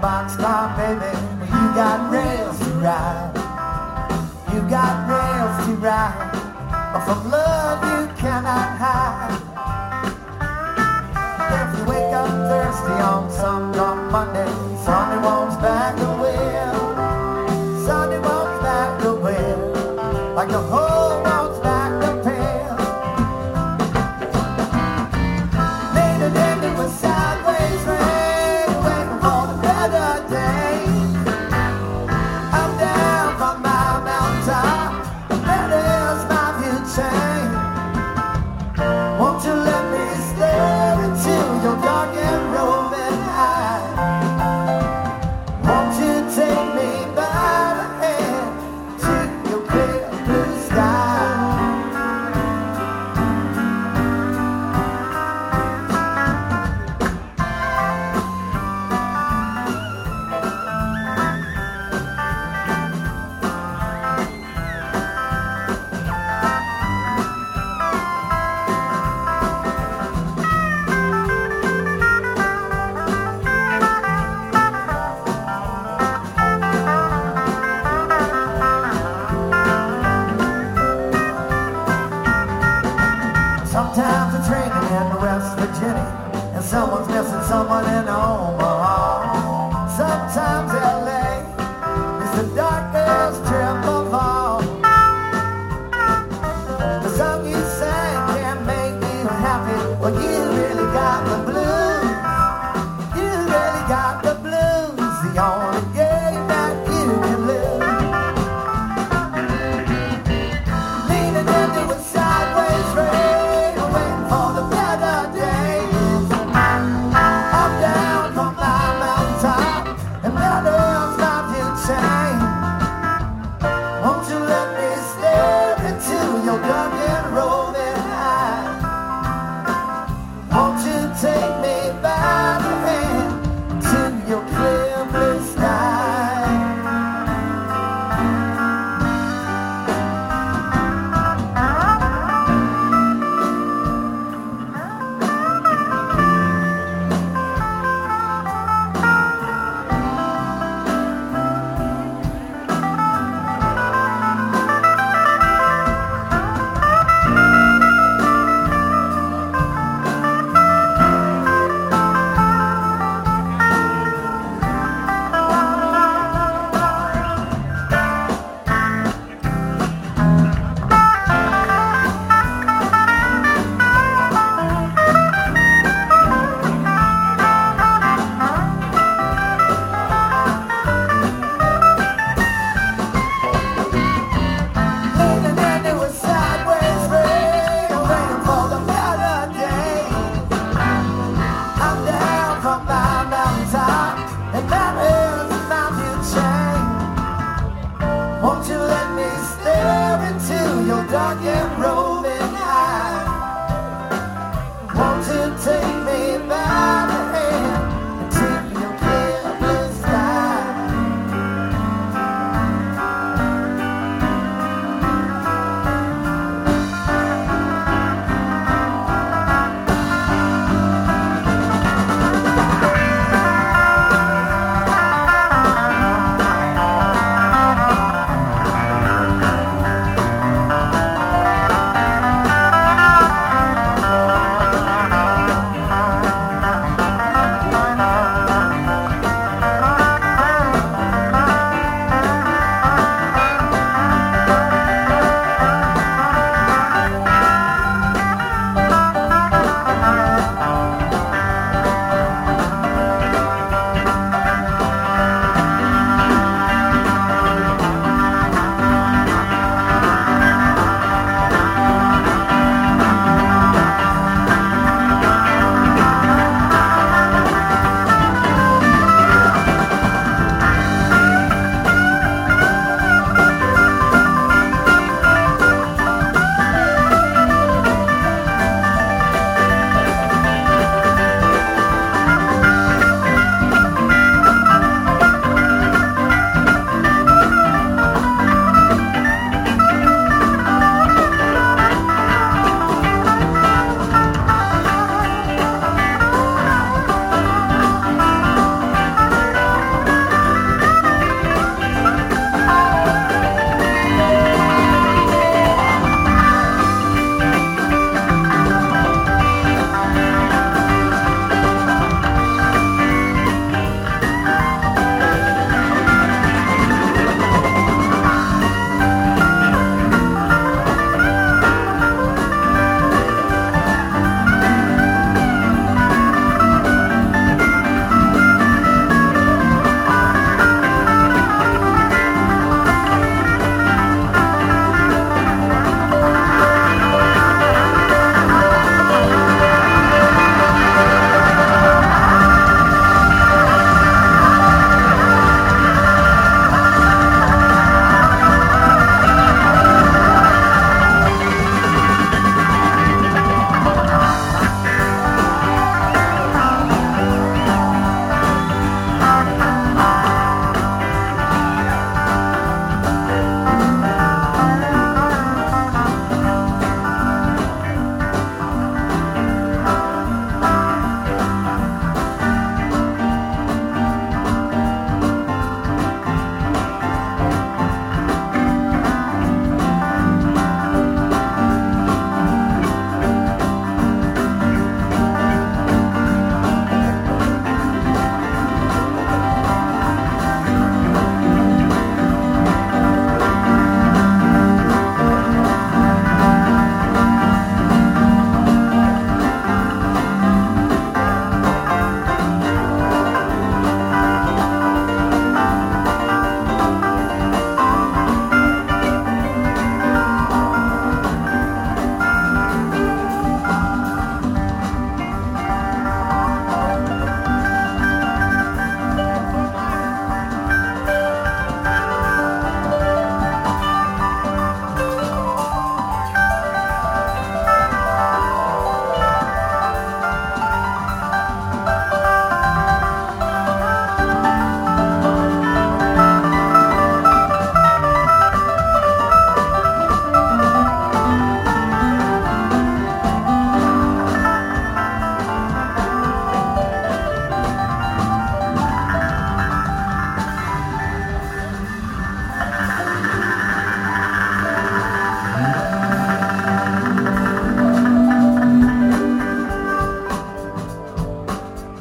boxcar, baby. You got rails to ride. You got rails to ride. But from love you cannot hide. If you wake up thirsty on some dark Monday, Sunday walks back the wheel. Sunday walks back the wheel. Like the whole walks back the pail. Made an ending with sideways rain, waiting for the better day. I'm down from my mountaintop, that is my view chain. Won't you let me stare into your dark and roving eye? Won't you take me by the hand to your clear blue sky? Sometimes I'm training in West Virginia, and someone's missing someone in home.